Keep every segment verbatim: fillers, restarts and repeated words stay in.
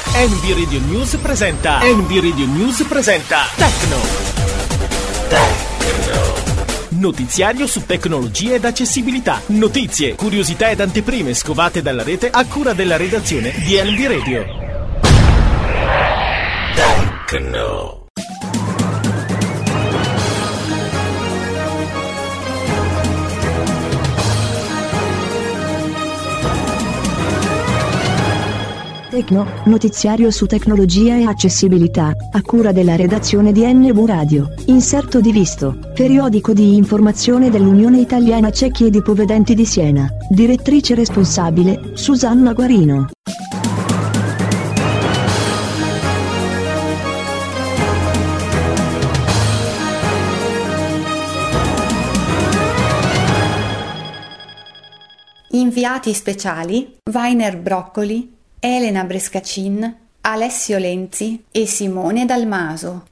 N B Radio News presenta N B Radio News presenta Tecno Tecno Notiziario su tecnologia ed accessibilità. Notizie, curiosità ed anteprime scovate dalla rete a cura della redazione di N B Radio. Tecno Tecno, notiziario su tecnologia e accessibilità, a cura della redazione di N B Radio. Inserto di Visto, periodico di informazione dell'Unione Italiana Ciechi ed Ipovedenti di Siena. Direttrice responsabile, Susanna Guarino. Inviati speciali, Vainer Broccoli, Elena Brescacin, Alessio Lenzi e Simone Dalmaso.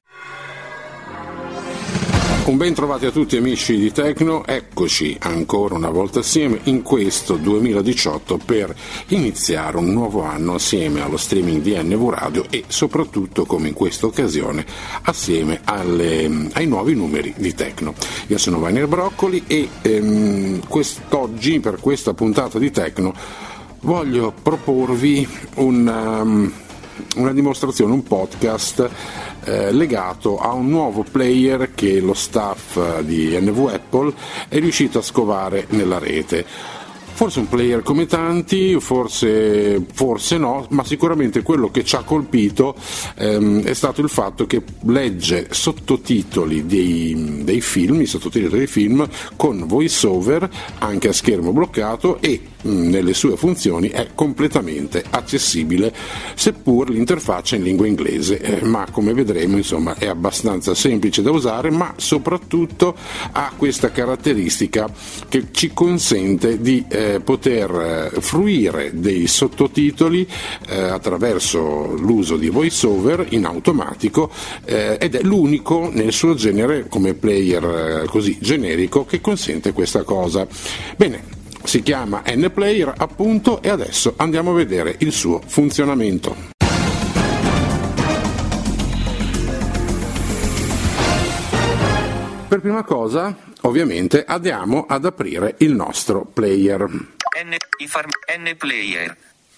Un ben trovati a tutti amici di Tecno, eccoci ancora una volta assieme in questo duemiladiciotto per iniziare un nuovo anno assieme allo streaming di N V Radio e soprattutto, come in questa occasione, assieme alle, ai nuovi numeri di Tecno. Io sono Vainer Broccoli e ehm, quest'oggi, per questa puntata di Tecno, voglio proporvi una, una dimostrazione, un podcast eh, legato a un nuovo player che lo staff di N V Apple è riuscito a scovare nella rete. Forse un player come tanti, forse, forse no, ma sicuramente quello che ci ha colpito ehm, è stato il fatto che legge sottotitoli dei, dei film, i sottotitoli dei film con voice over anche a schermo bloccato e mh, nelle sue funzioni è completamente accessibile, seppur l'interfaccia in lingua inglese, eh, ma come vedremo insomma è abbastanza semplice da usare, ma soprattutto ha questa caratteristica che ci consente di eh, poter eh, fruire dei sottotitoli eh, attraverso l'uso di voiceover in automatico eh, ed è l'unico nel suo genere come player eh, così generico che consente questa cosa. Bene, si chiama N-Player appunto e adesso andiamo a vedere il suo funzionamento. Per prima cosa, ovviamente, andiamo ad aprire il nostro player. N, farm, N-Player.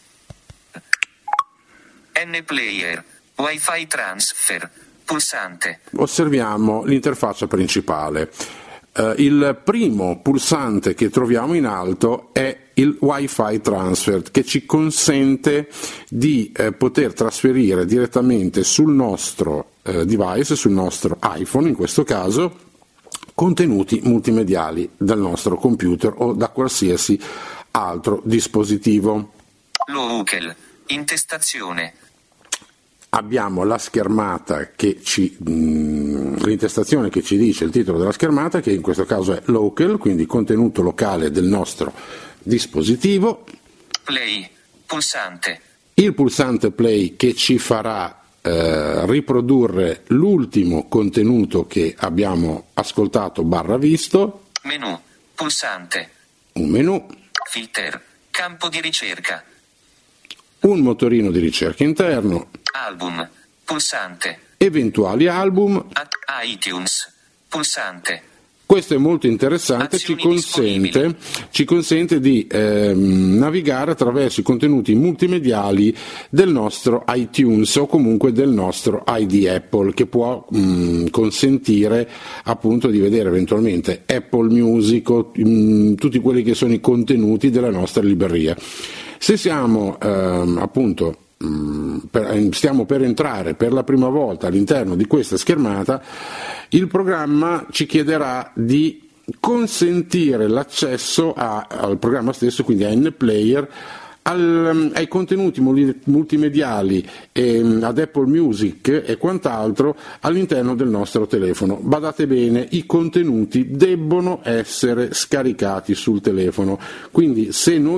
N-Player. Wi-Fi transfer. Pulsante. Osserviamo l'interfaccia principale. Uh, il primo pulsante che troviamo in alto è il Wi-Fi transfer, che ci consente di eh, poter trasferire direttamente sul nostro eh, device, sul nostro iPhone in questo caso, contenuti multimediali dal nostro computer o da qualsiasi altro dispositivo. Local, intestazione. Abbiamo la schermata che ci mh, l'intestazione che ci dice il titolo della schermata, che in questo caso è local, quindi contenuto locale del nostro dispositivo. Play, pulsante. Il pulsante play che ci farà Eh, riprodurre l'ultimo contenuto che abbiamo ascoltato barra visto. Menu, pulsante. Un menu. Filter, campo di ricerca. Un motorino di ricerca interno. Album, pulsante. Eventuali album. A- iTunes, pulsante. Questo è molto interessante, ci consente, ci consente di ehm, navigare attraverso i contenuti multimediali del nostro iTunes o comunque del nostro I D Apple, che può mh, consentire appunto di vedere eventualmente Apple Music o mh, tutti quelli che sono i contenuti della nostra libreria. Se siamo ehm, appunto Per, stiamo per entrare per la prima volta all'interno di questa schermata, il programma ci chiederà di consentire l'accesso a, al programma stesso, quindi a N-Player, al, ai contenuti multimediali, e, ad Apple Music e quant'altro all'interno del nostro telefono. Badate bene, i contenuti debbono essere scaricati sul telefono, quindi se noi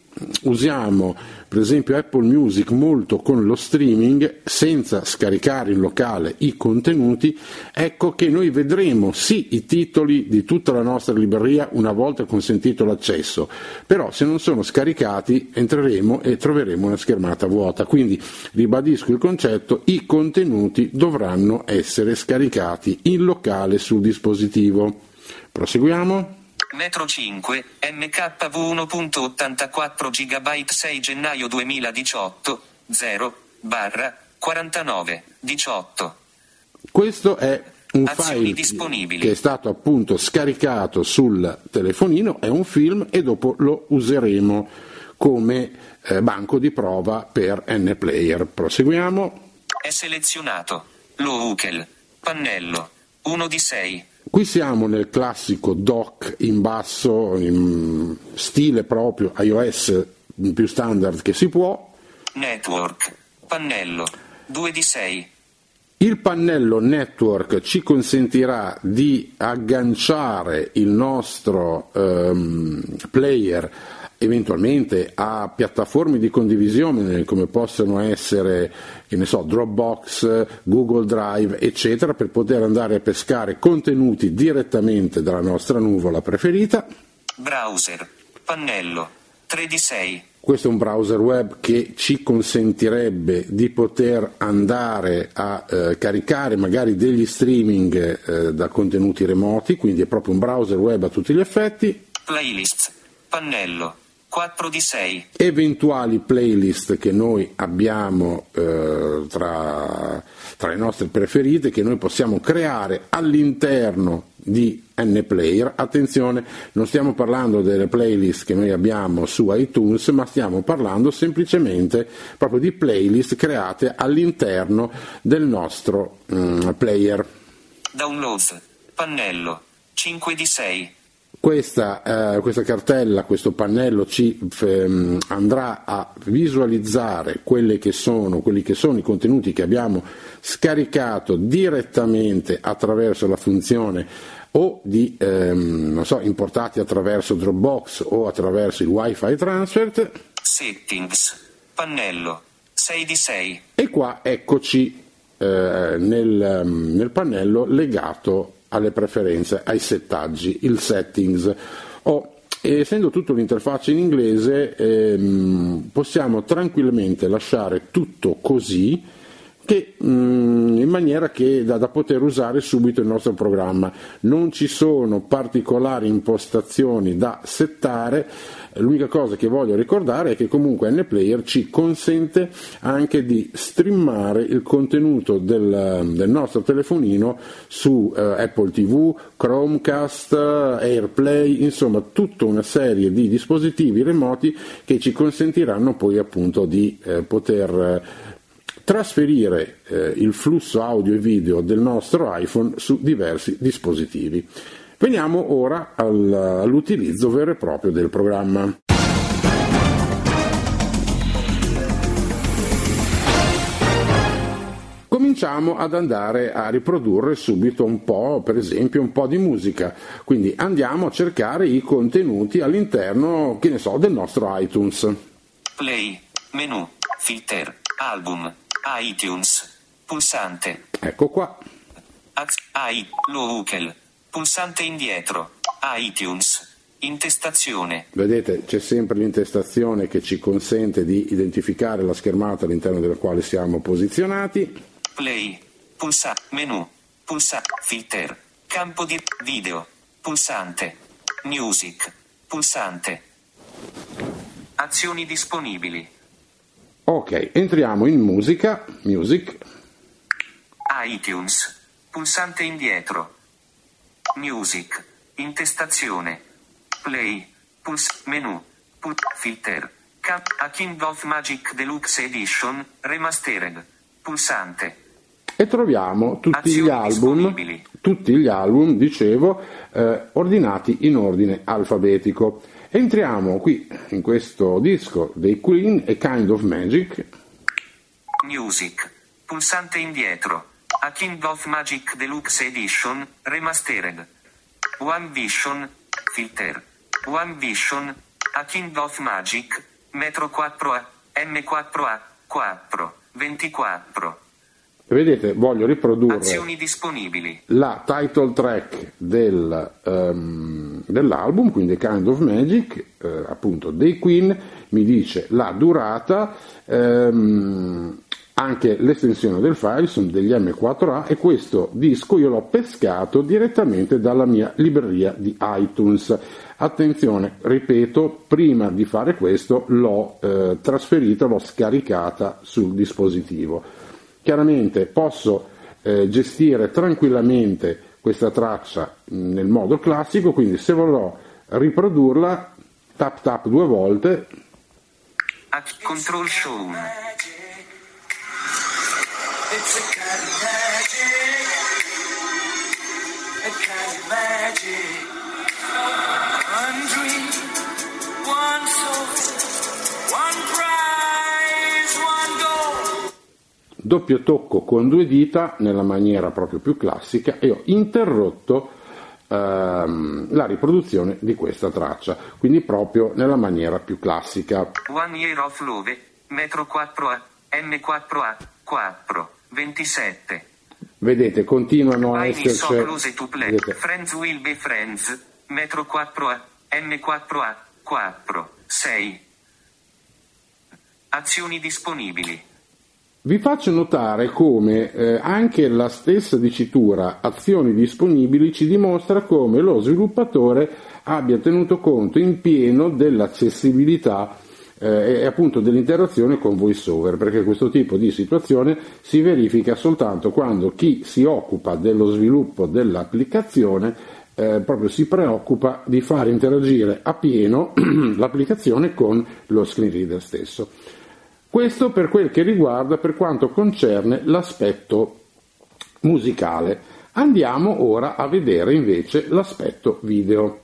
usiamo per esempio Apple Music molto con lo streaming senza scaricare in locale i contenuti, ecco che noi vedremo sì i titoli di tutta la nostra libreria una volta consentito l'accesso, però se non sono scaricati entreremo e troveremo una schermata vuota. Quindi ribadisco il concetto: i contenuti dovranno essere scaricati in locale sul dispositivo. Proseguiamo. Metro cinque, M K V uno virgola ottantaquattro gigabyte sei gennaio duemiladiciotto, zero, barra, quarantanove, diciotto. Questo è un Azioni file disponibili. che è stato appunto scaricato sul telefonino, è un film e dopo lo useremo come eh, banco di prova per N-Player. Proseguiamo. È selezionato. Local. Pannello. uno di sei. Qui siamo nel classico dock in basso, in stile proprio iOS più standard che si può. Network. Pannello. due di sei. Il pannello network ci consentirà di agganciare il nostro um, player eventualmente a piattaforme di condivisione come possono essere, che ne so, Dropbox, Google Drive, eccetera, per poter andare a pescare contenuti direttamente dalla nostra nuvola preferita. Browser. Pannello. tre di sei. Questo è un browser web che ci consentirebbe di poter andare a eh, caricare magari degli streaming eh, da contenuti remoti, quindi è proprio un browser web a tutti gli effetti. Playlist. Pannello. quattro di sei. Eventuali playlist che noi abbiamo eh, tra, tra le nostre preferite, che noi possiamo creare all'interno di N-Player. Attenzione, non stiamo parlando delle playlist che noi abbiamo su iTunes, ma stiamo parlando semplicemente proprio di playlist create all'interno del nostro um, player. Downloads. Pannello. cinque di sei. Questa, eh, questa cartella, questo pannello ci f, andrà a visualizzare quelle che sono, quelli che sono i contenuti che abbiamo scaricato direttamente attraverso la funzione o di ehm, non so, importati attraverso Dropbox o attraverso il Wi-Fi transfer. Settings. Pannello. sei di sei. E qua eccoci eh, nel, nel pannello legato alle preferenze, ai settaggi, il settings. Oh, essendo tutto l'interfaccia in inglese ehm, possiamo tranquillamente lasciare tutto così, che mh, in maniera che da, da poter usare subito il nostro programma. Non ci sono particolari impostazioni da settare. L'unica cosa che voglio ricordare è che comunque N-Player ci consente anche di streamare il contenuto del, del nostro telefonino su eh, Apple tivù, Chromecast, AirPlay, insomma tutta una serie di dispositivi remoti che ci consentiranno poi appunto di eh, poter eh, trasferire eh, il flusso audio e video del nostro iPhone su diversi dispositivi. Veniamo ora al, all'utilizzo vero e proprio del programma. Cominciamo ad andare a riprodurre subito un po', per esempio, un po' di musica. Quindi andiamo a cercare i contenuti all'interno, che ne so, del nostro iTunes. Play, menu, filter, album, iTunes, pulsante. Ecco qua. I, local, pulsante indietro, iTunes, intestazione. Vedete, c'è sempre l'intestazione che ci consente di identificare la schermata all'interno della quale siamo posizionati. Play, pulsa, menu, pulsa, filter, campo di video, pulsante, music, pulsante. Azioni disponibili. Ok, entriamo in musica, music. iTunes, pulsante indietro. Music, intestazione. Play, puls, menu, pul, filter. Cap, A King of Magic Deluxe Edition, remastered. Pulsante. E troviamo tutti Azioni gli album, disponibili. tutti gli album, dicevo, eh, ordinati in ordine alfabetico. Entriamo qui in questo disco dei Queen, A Kind of Magic. Music, pulsante indietro. A King of Magic Deluxe Edition, remastered. One Vision, filter. One Vision, A King of Magic, Metro quattro A, M quattro A, quattro, ventiquattro. Vedete, voglio riprodurre Azioni disponibili. la title track del, um, dell'album, quindi Kind of Magic, eh, appunto dei Queen, mi dice la durata, ehm, anche l'estensione del file sono degli M quattro A, e questo disco io l'ho pescato direttamente dalla mia libreria di iTunes. Attenzione, ripeto, prima di fare questo l'ho eh, trasferita, l'ho scaricata sul dispositivo. Chiaramente posso eh, gestire tranquillamente questa traccia mh, nel modo classico, quindi se vorrò riprodurla, tap tap due volte. Control show. It's a kind of magic, a kind of magic. One dream, one soul, one prize, one goal. Doppio tocco con due dita nella maniera proprio più classica e ho interrotto ehm, la riproduzione di questa traccia, quindi proprio nella maniera più classica. One Year of Love, Metro quattro A, M quattro A, quattro, ventisette. Vedete, continuano a Vai esserci. so close to play. Vedete, Friends will be friends, Metro quattro A, M quattro A, quattro, sei. Azioni disponibili. vi faccio notare come eh, anche la stessa dicitura azioni disponibili ci dimostra come lo sviluppatore abbia tenuto conto in pieno dell'accessibilità eh, e appunto dell'interazione con VoiceOver, perché questo tipo di situazione si verifica soltanto quando chi si occupa dello sviluppo dell'applicazione eh, proprio si preoccupa di far interagire a pieno l'applicazione con lo screen reader stesso. Questo per quel che riguarda, per quanto concerne l'aspetto musicale. Andiamo ora a vedere invece l'aspetto video.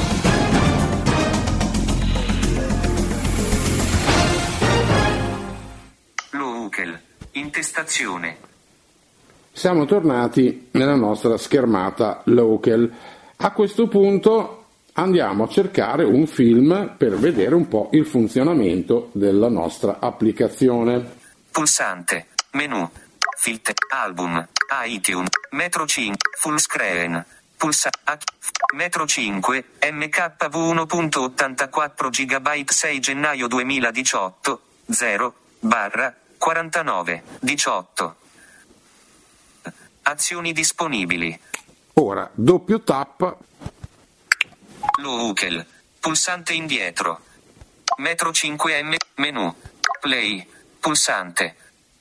Local, intestazione. Siamo tornati nella nostra schermata local. A questo punto andiamo a cercare un film per vedere un po' il funzionamento della nostra applicazione. Pulsante, menu, filter, album, iTunes, Metro cinque, full screen, pulsante, Metro cinque, M K V uno virgola ottantaquattro giga sei gennaio duemiladiciotto, zero, barra, quarantanove, diciotto. Azioni disponibili. Ora, doppio tap. Local, pulsante indietro. Metro cinque M, menu, play, pulsante.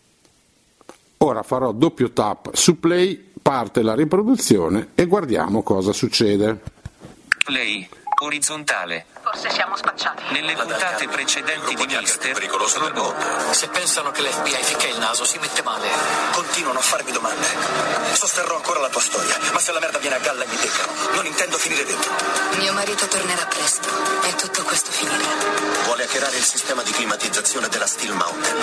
Ora farò doppio tap su play, parte la riproduzione e guardiamo cosa succede. Play, orizzontale. Forse siamo spacciati. Nelle puntate precedenti di Mister pericoloso del Robot. mondo. Se pensano che l'F B I ficca il naso si mette male. Continuano a farmi domande. Sosterrò ancora la tua storia, ma se la merda viene a galla mi beccano. Non intendo finire dentro. Mio marito tornerà presto e tutto questo finirà. Vuole hackerare il sistema di climatizzazione della Steel Mountain.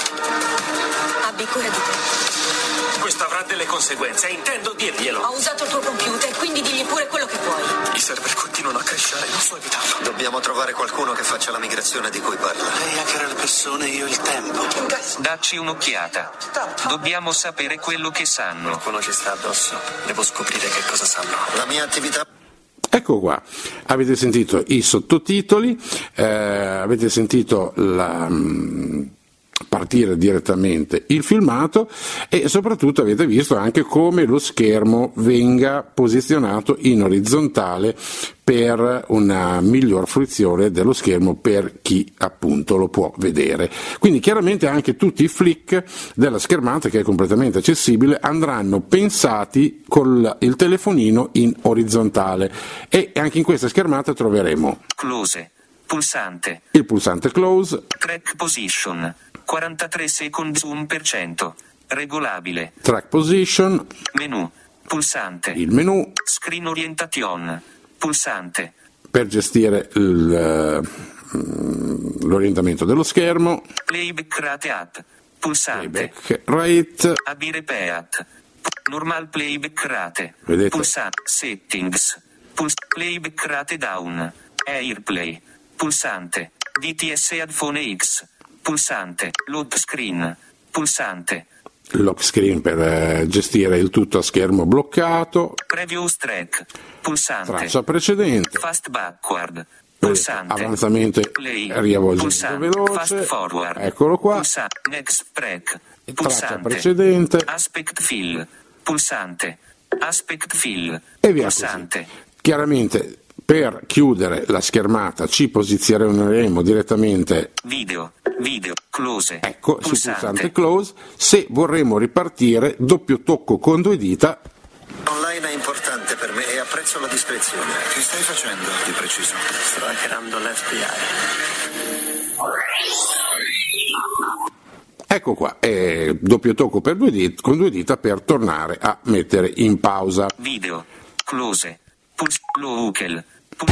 Abbi cura di te. Questo avrà delle conseguenze, intendo dirglielo. Ho usato il tuo computer, quindi digli pure quello che vuoi. I server continuano a crescere, non so evitarlo. Dobbiamo trovare qualcuno che faccia la migrazione di cui parla. Lei hackera le persone, io il tempo. Dacci un'occhiata. Dobbiamo sapere quello che sanno. Qualcuno ci sta addosso. Devo scoprire che cosa sanno. La mia attività... Ecco qua, avete sentito i sottotitoli, eh, avete sentito la... Mh, partire direttamente il filmato e soprattutto avete visto anche come lo schermo venga posizionato in orizzontale per una miglior fruizione dello schermo per chi appunto lo può vedere. Quindi chiaramente anche tutti i flick della schermata, che è completamente accessibile, andranno pensati con il telefonino in orizzontale e anche in questa schermata troveremo Close, pulsante, il pulsante close, track position, quarantatré secondi uno per cento, regolabile, track position, menu, pulsante, il menu, screen orientation, pulsante, per gestire il, l'orientamento dello schermo, playback rate at, pulsante, playback rate, A B repeat, normal playback rate, vedete? pulsante, settings, puls- playback rate down, airplay, pulsante, D T S Headphone X. Pulsante. Load screen. Pulsante. Lock screen per eh, gestire il tutto a schermo bloccato. Previous track. Pulsante. Traccia precedente. Fast backward. Pulsante. Avanzamento, riavvolgimento veloce. Fast forward. Eccolo qua. Pulsa- next track. Traccia Pulsante. precedente. Aspect fill. Pulsante. Aspect fill. E via Pulsante. così. Chiaramente per chiudere la schermata ci posizioneremo direttamente Video. Video. Close. ecco Pulsante. sul pulsante close. Se vorremmo ripartire, doppio tocco con due dita. Online è importante per me e apprezzo la discrezione. Che stai facendo di preciso? Sto hackerando l'F B I. Ecco qua, e doppio tocco per due dita, con due dita per tornare a mettere in pausa. Video. Close. Puls- Local. Pul-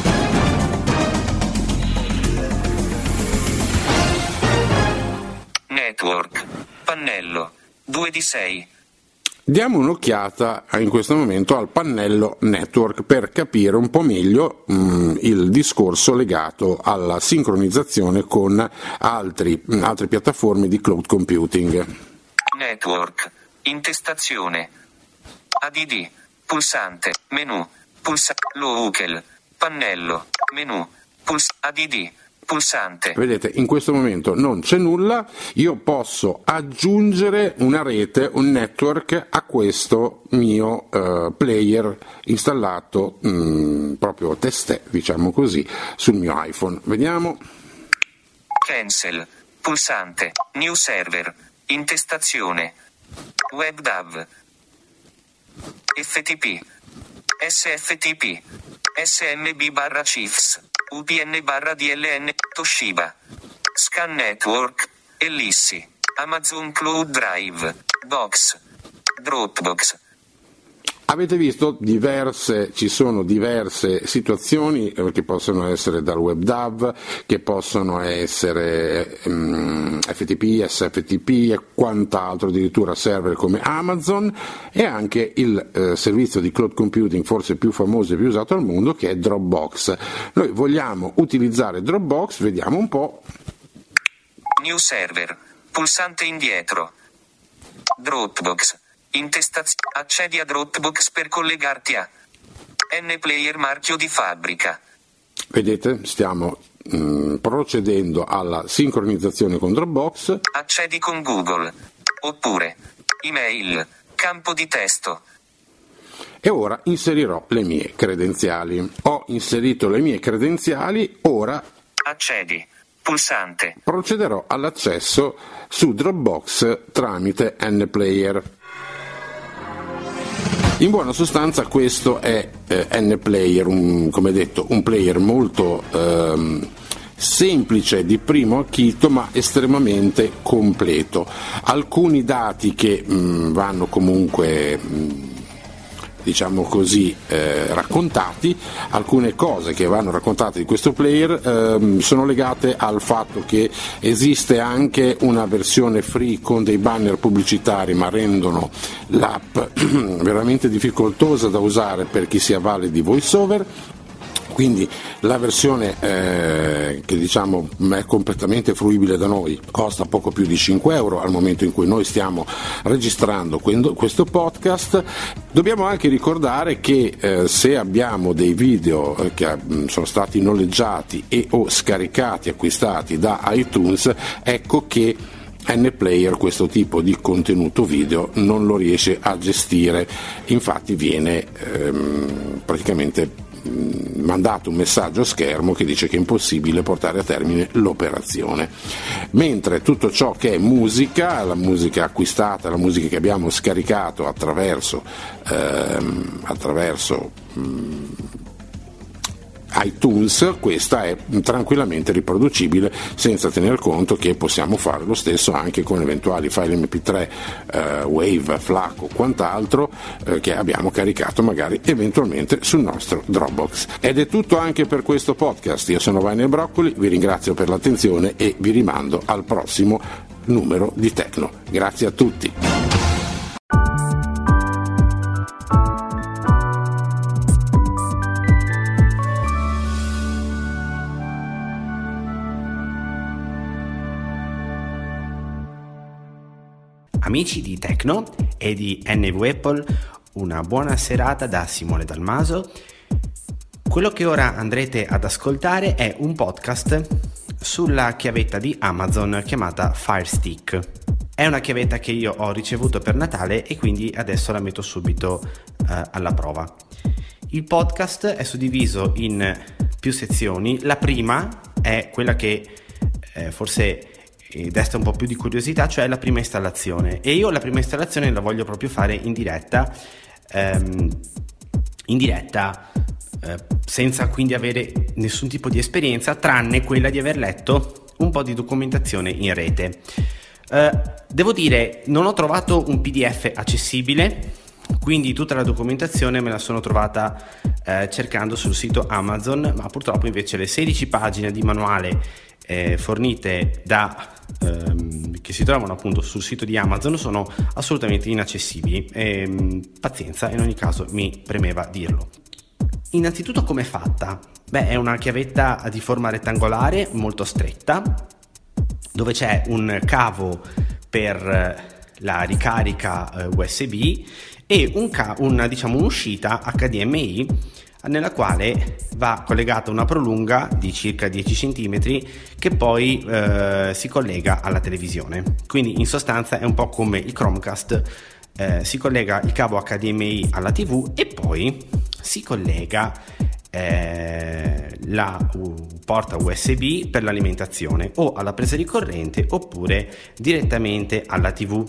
Network. Pannello. due di sei. Diamo un'occhiata in questo momento al pannello network per capire un po' meglio mh, il discorso legato alla sincronizzazione con altri, mh, altre piattaforme di cloud computing. Network. Intestazione. A D D. Pulsante. Menu. Pulsa. Local. Pannello. Menu. Puls. A D D. Pulsante. Vedete, in questo momento non c'è nulla, io posso aggiungere una rete, un network a questo mio uh, player installato mh, proprio testè, diciamo così, sul mio iPhone. Vediamo. Cancel. Pulsante. New server. Intestazione. WebDAV. F T P. S F T P. S M B barra Chiefs. U P N barra D L N. Toshiba. Scan Network. Ellissi. Amazon Cloud Drive. Box. Dropbox. Avete visto diverse, ci sono diverse situazioni eh, che possono essere dal WebDAV, che possono essere um, F T P, S F T P e quant'altro, addirittura server come Amazon, e anche il eh, servizio di cloud computing forse più famoso e più usato al mondo, che è Dropbox. Noi vogliamo utilizzare Dropbox, vediamo un po'. New server. Pulsante indietro. Dropbox. Intestaz- accedi a Dropbox per collegarti a N-Player marchio di fabbrica. Vedete, stiamo mh, procedendo alla sincronizzazione con Dropbox. Accedi con Google. Oppure email. Campo di testo. E ora inserirò le mie credenziali. Ho inserito le mie credenziali, ora accedi. Pulsante. Procederò all'accesso su Dropbox tramite N-Player. In buona sostanza questo è eh, N-Player, un, come detto, un player molto ehm, semplice di primo acchito ma estremamente completo. Alcuni dati che mh, vanno comunque mh, diciamo così eh, raccontati, alcune cose che vanno raccontate di questo player ehm, sono legate al fatto che esiste anche una versione free con dei banner pubblicitari, ma rendono l'app veramente difficoltosa da usare per chi si avvale di VoiceOver. Quindi la versione eh, che diciamo è completamente fruibile da noi costa poco più di cinque euro al momento in cui noi stiamo registrando questo podcast. Dobbiamo anche ricordare che eh, se abbiamo dei video eh, che mh, sono stati noleggiati e o scaricati, acquistati da iTunes, ecco che N-Player questo tipo di contenuto video non lo riesce a gestire, infatti viene ehm, praticamente mandato un messaggio a schermo che dice che è impossibile portare a termine l'operazione, mentre tutto ciò che è musica, la musica acquistata, la musica che abbiamo scaricato attraverso ehm, attraverso mh, iTunes, questa è tranquillamente riproducibile, senza tener conto che possiamo fare lo stesso anche con eventuali file M P tre, eh, Wave, FLAC o quant'altro eh, che abbiamo caricato magari eventualmente sul nostro Dropbox. Ed è tutto anche per questo podcast. Io sono Viner Broccoli, vi ringrazio per l'attenzione e vi rimando al prossimo numero di Tecno. Grazie a tutti. Amici di Tecno e di N V Apple, una buona serata da Simone Dalmaso. Quello che ora andrete ad ascoltare è un podcast sulla chiavetta di Amazon chiamata Fire Stick. È una chiavetta che io ho ricevuto per Natale e quindi adesso la metto subito eh, alla prova. Il podcast è suddiviso in più sezioni. La prima è quella che eh, forse desta un po' più di curiosità, cioè la prima installazione, e io la prima installazione la voglio proprio fare in diretta ehm, in diretta eh, senza quindi avere nessun tipo di esperienza, tranne quella di aver letto un po' di documentazione in rete. Eh, devo dire, non ho trovato un P D F accessibile, quindi tutta la documentazione me la sono trovata eh, cercando sul sito Amazon, ma purtroppo invece le sedici pagine di manuale eh, fornite da ehm, che si trovano appunto sul sito di Amazon sono assolutamente inaccessibili. E, pazienza, in ogni caso mi premeva dirlo. Innanzitutto, com'è fatta? Beh, è una chiavetta di forma rettangolare molto stretta, dove c'è un cavo per la ricarica U S B e un ca- una, diciamo, un'uscita H D M I nella quale va collegata una prolunga di circa dieci centimetri che poi eh, si collega alla televisione. Quindi in sostanza è un po' come il Chromecast, eh, si collega il cavo H D M I alla tivù e poi si collega eh, la uh, porta U S B per l'alimentazione o alla presa di corrente oppure direttamente alla tivù.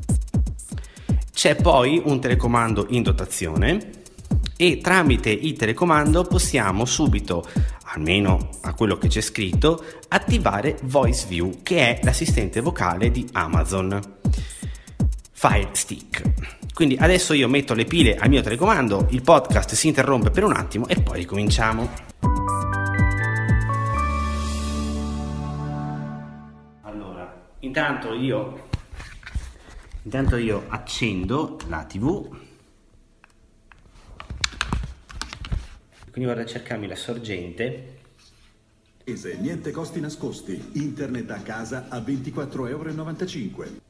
C'è poi un telecomando in dotazione e tramite il telecomando possiamo subito, almeno a quello che c'è scritto, attivare Voice View, che è l'assistente vocale di Amazon Fire Stick. Quindi adesso io metto le pile al mio telecomando, il podcast si interrompe per un attimo e poi ricominciamo. Allora, intanto io intanto io accendo la tivù. Quindi vado a cercarmi la sorgente. Niente costi nascosti. Internet a casa a ventiquattro virgola novantacinque euro.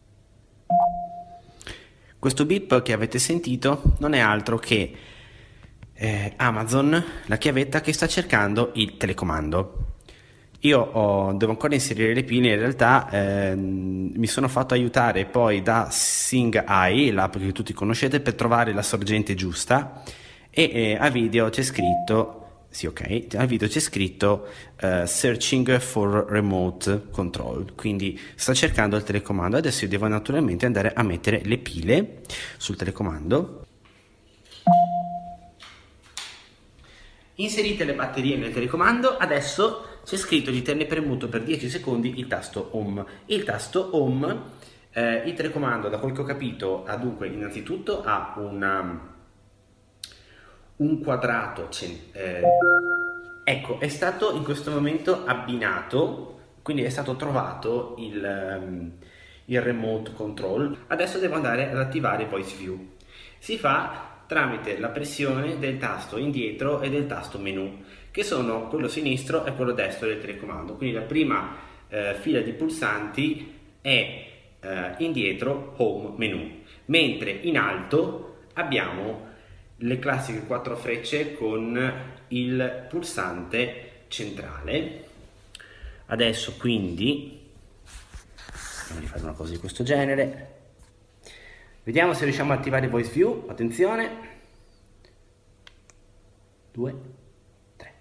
Questo beep che avete sentito non è altro che eh, Amazon, la chiavetta che sta cercando il telecomando. Io ho, devo ancora inserire le pile, in realtà eh, mi sono fatto aiutare poi da SingEye, l'app che tutti conoscete, per trovare la sorgente giusta. E eh, a video c'è scritto sì ok a video c'è scritto uh, searching for remote control, quindi sta cercando il telecomando. Adesso io devo naturalmente andare a mettere le pile sul telecomando. Inserite le batterie nel telecomando. Adesso c'è scritto di tenere premuto per dieci secondi il tasto home. Il tasto home eh, il telecomando, da quel che ho capito, ha dunque innanzitutto ha una un quadrato, eh, ecco, è stato in questo momento abbinato, quindi è stato trovato il, um, il remote control. Adesso devo andare ad attivare Voice View. Si fa tramite la pressione del tasto indietro e del tasto menu, che sono quello sinistro e quello destro del telecomando. Quindi la prima eh, fila di pulsanti è eh, indietro, home, menu, mentre in alto abbiamo le classiche quattro frecce con il pulsante centrale. Adesso quindi andiamo a fare una cosa di questo genere. Vediamo se riusciamo a attivare Voice View. Attenzione, due, tre.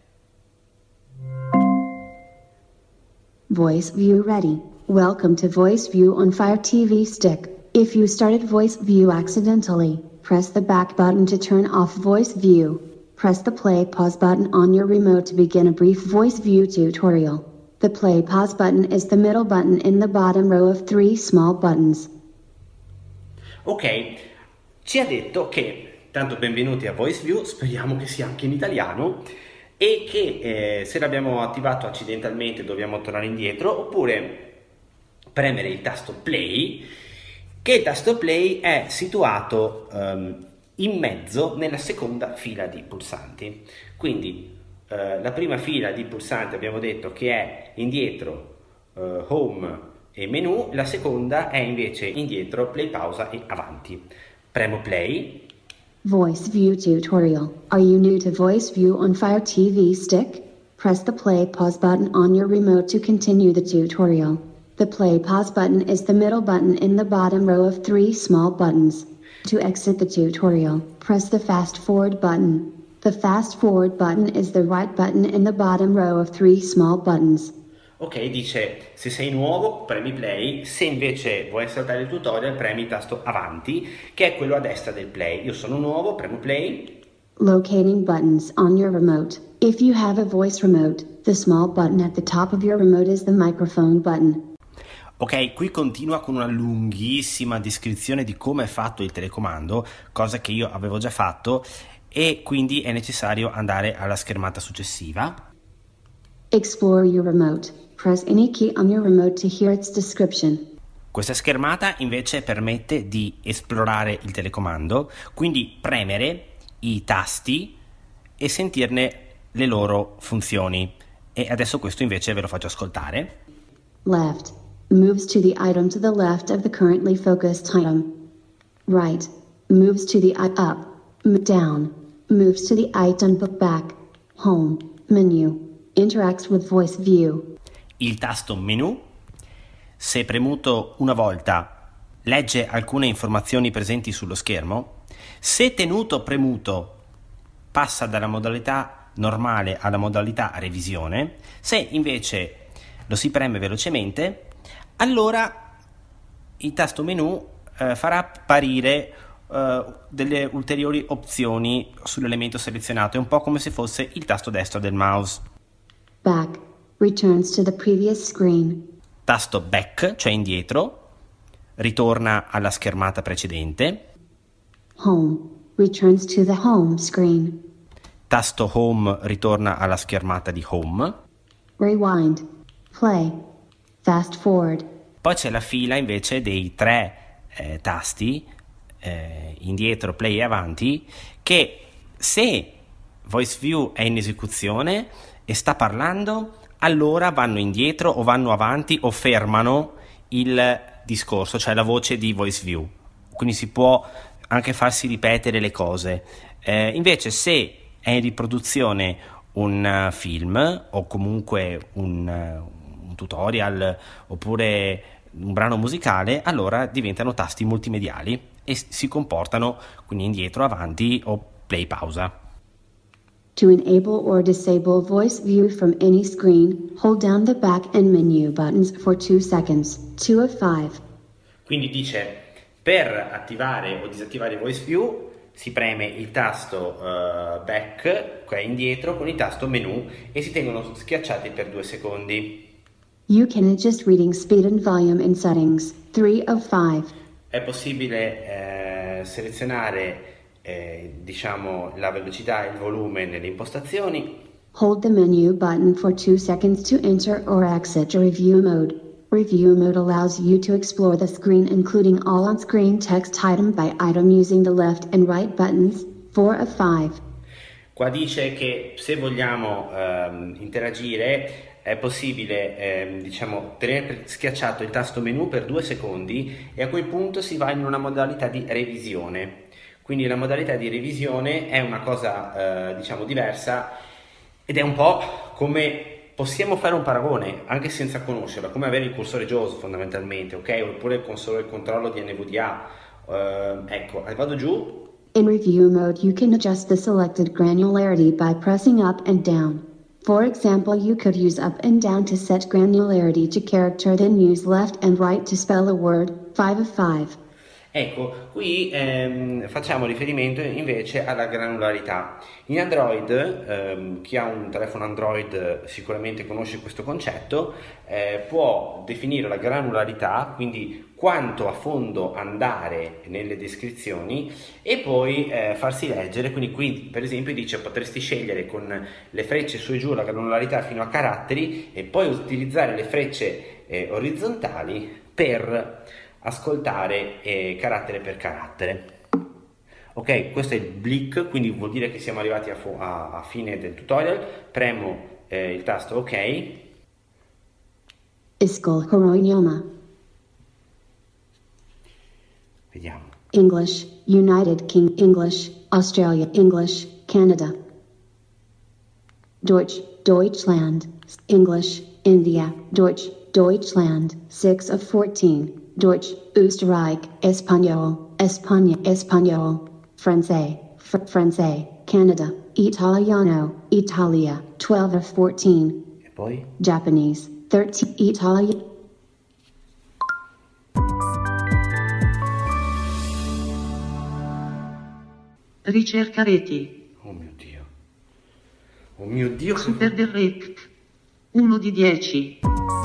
Voice View ready. Welcome to Voice View on Fire T V Stick. If you started Voice View accidentally, press the back button to turn off Voice View. Press the play pause button on your remote to begin a brief Voice View tutorial. The play pause button is the middle button in the bottom row of three small buttons. Ok, ci ha detto che, tanto benvenuti a Voice View, speriamo che sia anche in italiano, e che eh, se l'abbiamo attivato accidentalmente dobbiamo tornare indietro, oppure premere il tasto play, che il tasto play è situato um, in mezzo nella seconda fila di pulsanti. Quindi uh, la prima fila di pulsanti abbiamo detto che è indietro, uh, home e menu, la seconda è invece indietro, play, pausa e avanti. Premo play. Voice View Tutorial. Are you new to Voice View on Fire T V Stick? Press the play pause button on your remote to continue the tutorial. The play pause button is the middle button in the bottom row of three small buttons. To exit the tutorial, press the fast forward button. The fast forward button is the right button in the bottom row of three small buttons. Ok, dice se sei nuovo premi play, se invece vuoi saltare il tutorial premi il tasto avanti, che è quello a destra del play. Io sono nuovo, premo play. Locating buttons on your remote. If you have a voice remote, the small button at the top of your remote is the microphone button. Ok, qui continua con una lunghissima descrizione di come è fatto il telecomando, cosa che io avevo già fatto, e quindi è necessario andare alla schermata successiva. Explore your remote. Press any key on your remote to hear its description. Questa schermata invece permette di esplorare il telecomando, quindi premere i tasti e sentirne le loro funzioni. E adesso questo invece ve lo faccio ascoltare. Left moves to the item to the left of the currently focused item. Right moves to the i- up. M- down moves to the item but back. Home menu interacts with voice view. Il tasto menu, se premuto una volta, legge alcune informazioni presenti sullo schermo. Se tenuto premuto, passa dalla modalità normale alla modalità revisione. Se invece lo si preme velocemente, allora il tasto menu eh, farà apparire eh, delle ulteriori opzioni sull'elemento selezionato. È un po' come se fosse il tasto destro del mouse. Back returns to the previous screen. Tasto back, cioè indietro, ritorna alla schermata precedente. Home returns to the home screen. Tasto home ritorna alla schermata di home. Rewind, play, fast forward. Poi c'è la fila invece dei tre eh, tasti, eh, indietro, play e avanti, che se Voice View è in esecuzione e sta parlando, allora vanno indietro o vanno avanti o fermano il discorso, cioè la voce di Voice View. Quindi si può anche farsi ripetere le cose. Eh, invece se è in riproduzione un uh, film o comunque un, uh, un tutorial oppure un brano musicale, allora diventano tasti multimediali e si comportano quindi indietro, avanti o play, pausa. To enable or disable voice view from any screen, hold down the back and menu buttons for two seconds, two of five. Quindi dice, per attivare o disattivare Voice View si preme il tasto uh, back, cioè indietro, con il tasto menu e si tengono schiacciati per due secondi. You can adjust reading speed and volume in settings, three of five. È possibile eh, selezionare Eh, diciamo la velocità e il volume nelle impostazioni. Hold the menu button for two seconds to enter or exit review mode. Review mode allows you to explore the screen including all on-screen text item by item using the left and right buttons, four of five. Qua dice che se vogliamo ehm, interagire è possibile ehm, diciamo tenere schiacciato il tasto menu per due secondi e a quel punto si va in una modalità di revisione. Quindi la modalità di revisione è una cosa eh, diciamo diversa ed è un po' come possiamo fare un paragone anche senza conoscerla, come avere il cursore JAWS fondamentalmente, ok? Oppure il, console, il controllo di N V D A. Uh, ecco, vado giù. In review mode you can adjust the selected granularity by pressing up and down. For example, you could use up and down to set granularity to character, then use left and right to spell a word, five of five. Ecco, qui ehm, facciamo riferimento invece alla granularità. In Android, ehm, chi ha un telefono Android sicuramente conosce questo concetto, eh, può definire la granularità, quindi quanto a fondo andare nelle descrizioni e poi eh, farsi leggere. Quindi qui per esempio dice potresti scegliere con le frecce su e giù la granularità fino a caratteri e poi utilizzare le frecce eh, orizzontali per ascoltare eh, carattere per carattere. Ok, questo è il blick, quindi vuol dire che siamo arrivati a, fu- a-, a fine del tutorial. Premo eh, il tasto ok. Iskol Horoinyoma. Vediamo. English, United Kingdom English, Australia English, Canada. Deutsch, Deutschland, English, India, Deutsch, Deutschland, six of fourteen. Deutsch, Österreich, Espagnol, España, Espagnol, Francais, fr- Francais, Canada, Italiano, Italia, twelve of fourteen. E poi? Japanese, thirteen. Italia. Ricerca reti. Oh mio Dio. Oh mio Dio. Super Direct. uno di dieci.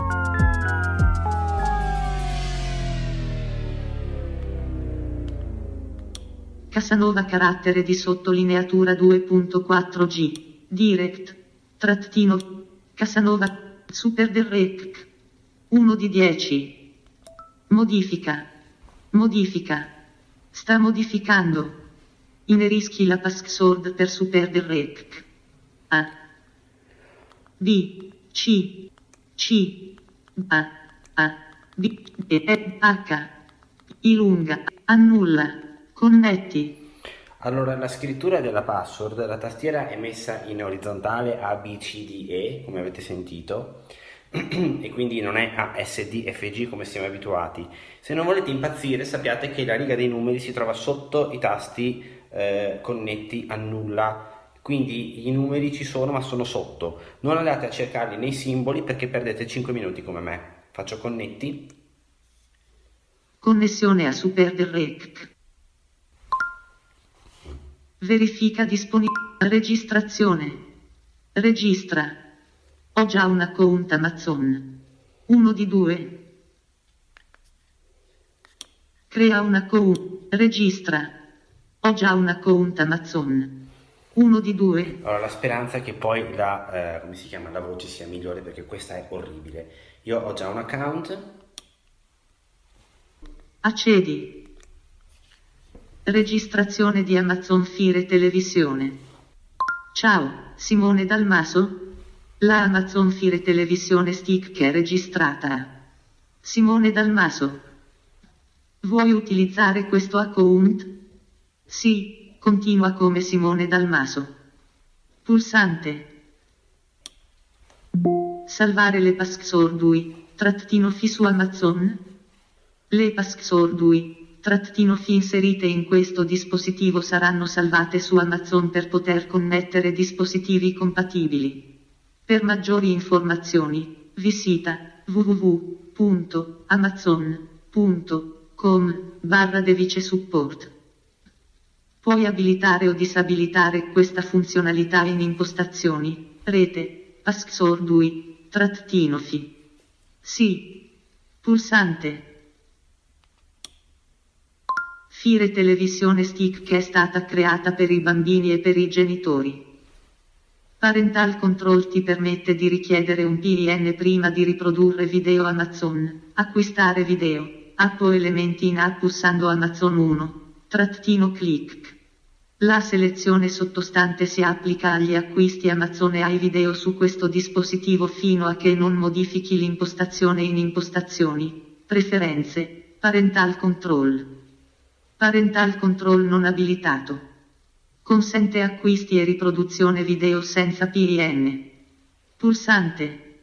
Casanova carattere di sottolineatura due punto quattro G. Direct. Trattino. Casanova. Super Direct. uno di dieci. Modifica. Modifica. Sta modificando. Inerischi la password per Super Direct. A. B. C. C. A. A. B. E. E. H. Ilunga. Annulla. Connetti. Allora, la scrittura della password, la tastiera è messa in orizzontale A, B, C, D, E, come avete sentito, e quindi non è A, S, D, F, G come siamo abituati. Se non volete impazzire, sappiate che la riga dei numeri si trova sotto i tasti eh, connetti, annulla, quindi i numeri ci sono ma sono sotto. Non andate a cercarli nei simboli perché perdete cinque minuti come me. Faccio connetti. Connessione a Super Direct. Verifica disponibilità. Registrazione. Registra. Ho già un account Amazon. Uno di due. Crea un account. Registra. Ho già un account Amazon. Uno di due. Allora, la speranza è che poi la, eh, come si chiama, la voce sia migliore perché questa è orribile. Io ho già un account. Accedi. Registrazione di Amazon Fire Televisione. Ciao, Simone Dalmaso. La Amazon Fire Televisione Stick è registrata. Simone Dalmaso. Vuoi utilizzare questo account? Sì, continua come Simone Dalmaso. Pulsante. Salvare le password trattino fi su Amazon. Le password trattino fi inserite in questo dispositivo saranno salvate su Amazon per poter connettere dispositivi compatibili. Per maggiori informazioni, visita w w w punto amazon punto com barra device support. Puoi abilitare o disabilitare questa funzionalità in impostazioni, rete, password trattino fi. Sì. Pulsante. Fire Televisione Stick che è stata creata per i bambini e per i genitori. Parental Control ti permette di richiedere un P I N prima di riprodurre video Amazon, acquistare video, app o elementi in app usando Amazon uno, trattino click. La selezione sottostante si applica agli acquisti Amazon e ai video su questo dispositivo fino a che non modifichi l'impostazione in impostazioni, preferenze, Parental Control. Parental Control non abilitato. Consente acquisti e riproduzione video senza P I N. Pulsante.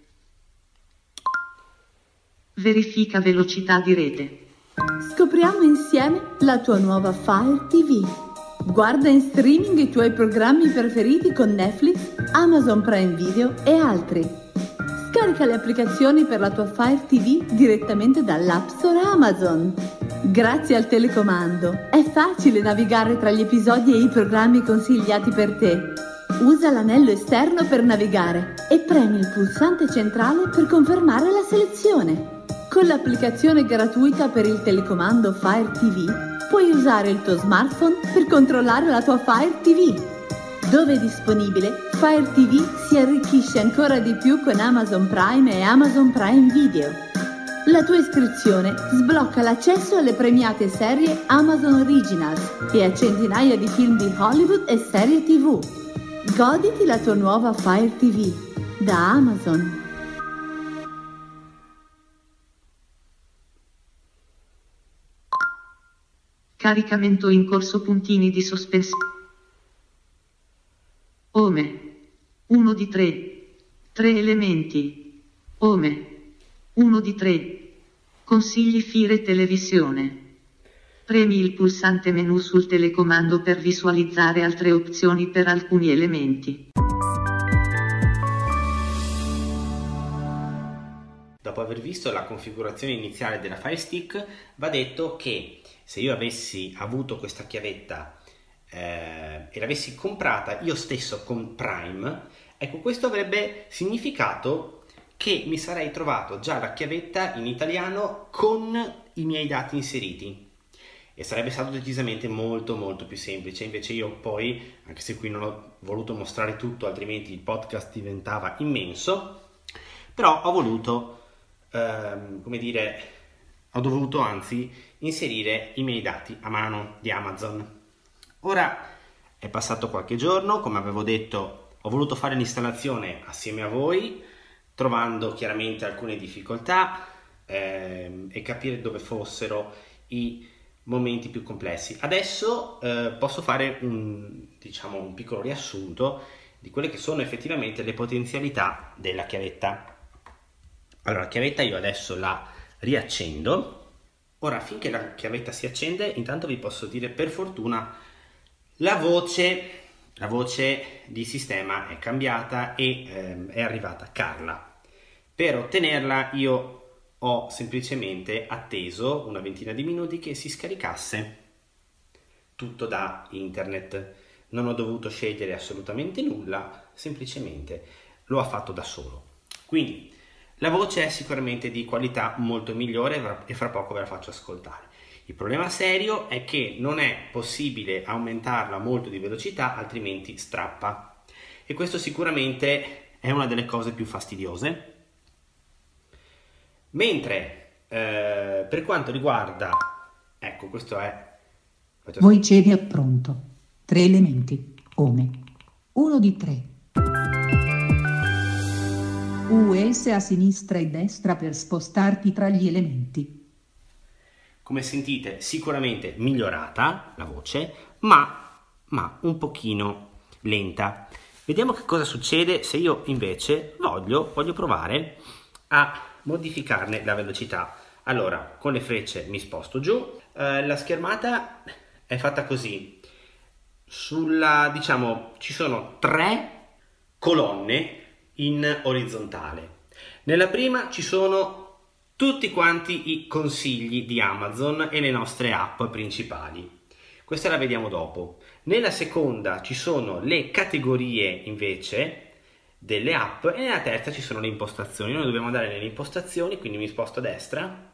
Verifica velocità di rete. Scopriamo insieme la tua nuova Fire T V. Guarda in streaming i tuoi programmi preferiti con Netflix, Amazon Prime Video e altri. Scarica le applicazioni per la tua Fire T V direttamente dall'App Store Amazon. Grazie al telecomando è facile navigare tra gli episodi e i programmi consigliati per te. Usa l'anello esterno per navigare e premi il pulsante centrale per confermare la selezione. Con l'applicazione gratuita per il telecomando Fire T V puoi usare il tuo smartphone per controllare la tua Fire T V. Dove è disponibile, Fire T V si arricchisce ancora di più con Amazon Prime e Amazon Prime Video. La tua iscrizione sblocca l'accesso alle premiate serie Amazon Originals e a centinaia di film di Hollywood e serie tivù. Goditi la tua nuova Fire T V da Amazon. Caricamento in corso, puntini di sospensione. Home. uno di tre. tre elementi. Home. uno di tre. Consigli Fire Televisione. Premi il pulsante menu sul telecomando per visualizzare altre opzioni per alcuni elementi. Dopo aver visto la configurazione iniziale della Fire Stick, va detto che se io avessi avuto questa chiavetta eh, e l'avessi comprata io stesso con Prime, ecco, questo avrebbe significato che mi sarei trovato già la chiavetta in italiano con i miei dati inseriti e sarebbe stato decisamente molto molto più semplice. Invece io poi, anche se qui non ho voluto mostrare tutto, altrimenti il podcast diventava immenso, però ho voluto ehm, come dire ho dovuto anzi inserire i miei dati a mano di Amazon. Ora è passato qualche giorno, come avevo detto, ho voluto fare l'installazione assieme a voi, trovando chiaramente alcune difficoltà ehm, e capire dove fossero i momenti più complessi. Adesso eh, posso fare un, diciamo, un piccolo riassunto di quelle che sono effettivamente le potenzialità della chiavetta. Allora, la chiavetta io adesso la riaccendo. Ora, finché la chiavetta si accende, intanto vi posso dire, per fortuna, la voce, la voce di sistema è cambiata e ehm, è arrivata Carla. Per ottenerla io ho semplicemente atteso una ventina di minuti che si scaricasse tutto da internet. Non ho dovuto scegliere assolutamente nulla, semplicemente lo ha fatto da solo. Quindi la voce è sicuramente di qualità molto migliore e fra poco ve la faccio ascoltare. Il problema serio è che non è possibile aumentarla molto di velocità, altrimenti strappa. E questo sicuramente è una delle cose più fastidiose. Mentre eh, per quanto riguarda, ecco, questo è Voice V pronto. Tre elementi. Home. Uno di tre. U S a sinistra e destra per spostarti tra gli elementi. Come sentite, sicuramente migliorata la voce, ma, ma un pochino lenta. Vediamo che cosa succede se io invece voglio, voglio provare a modificarne la velocità. Allora, con le frecce mi sposto giù. Eh, la schermata è fatta così. Sulla, diciamo, ci sono tre colonne in orizzontale. Nella prima ci sono tutti quanti i consigli di Amazon e le nostre app principali. Questa la vediamo dopo. Nella seconda ci sono le categorie invece delle app e nella terza ci sono le impostazioni. Noi dobbiamo andare nelle impostazioni, quindi mi sposto a destra.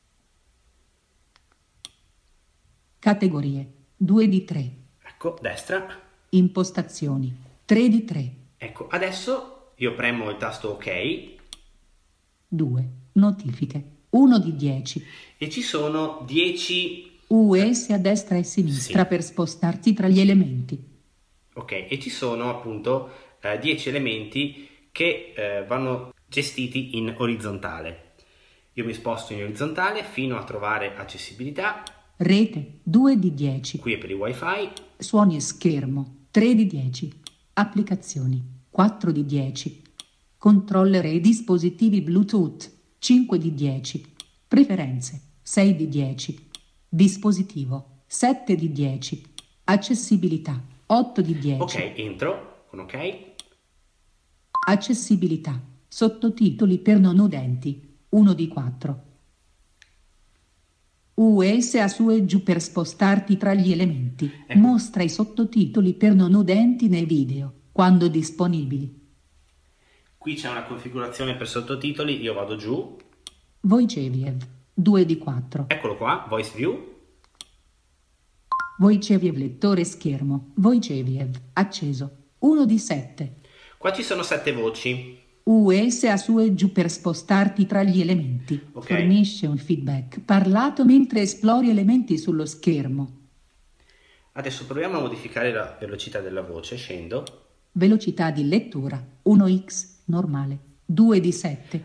Categorie due di tre. Ecco, destra. Impostazioni tre di tre. Ecco, adesso io premo il tasto OK. due. Notifiche uno di dieci. E ci sono dieci U S a destra e sinistra sì. per spostarti tra gli elementi. Ok, e ci sono appunto eh, dieci elementi che eh, vanno gestiti in orizzontale. Io mi sposto in orizzontale fino a trovare accessibilità. Rete due di dieci. Qui è per il wifi. Suoni e schermo tre di dieci. Applicazioni quattro di dieci. Controller e dispositivi Bluetooth cinque di dieci. Preferenze sei di dieci. Dispositivo sette di dieci. Accessibilità otto di dieci. Ok, entro con ok. Accessibilità sottotitoli per non udenti uno di quattro. U S a su e giù per spostarti tra gli elementi. Ecco. Mostra i sottotitoli per non udenti nei video quando disponibili. Qui c'è una configurazione per sottotitoli, io vado giù. Voice V due di quattro. Eccolo qua, Voice View. Voice V lettore schermo. Voice V acceso uno di sette. Qua ci sono sette voci. U S a su e giù per spostarti tra gli elementi. Okay. Fornisce un feedback parlato mentre esplori elementi sullo schermo. Adesso proviamo a modificare la velocità della voce, scendo. Velocità di lettura uno x normale, due di sette.